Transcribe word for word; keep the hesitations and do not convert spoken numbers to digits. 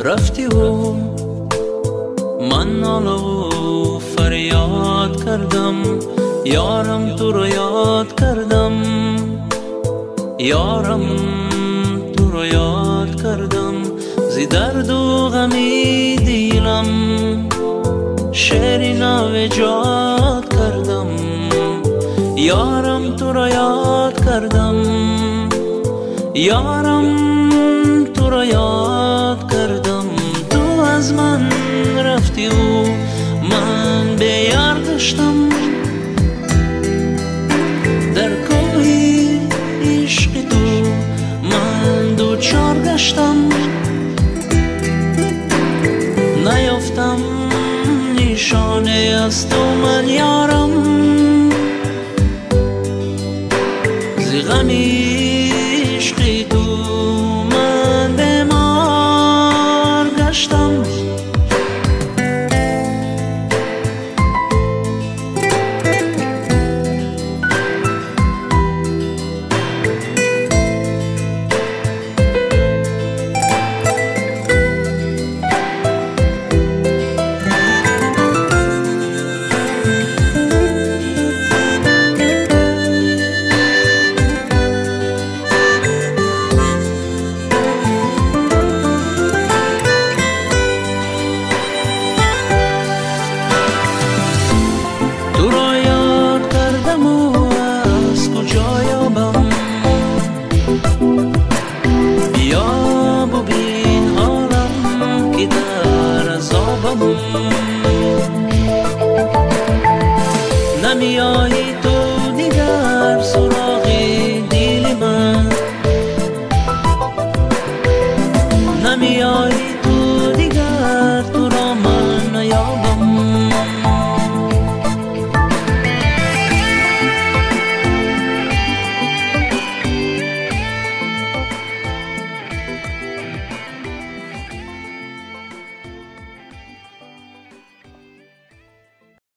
رفتی و من ناله و فریاد کردم، یارم تو رو یاد کردم، یارم تو رو یاد کردم. زی درد و غمی دیلم شعری نو ایجاد کردم، یارم تو رو یاد کردم، یارم تو رو یاد کردم. تو از من رفتی و من به یار گشتم، در کوی عشق تو من دوچار گشتم. نیافتم نشانه از تو من یارم، زی غمی عشق تو من بیمار گشتم. نمیایی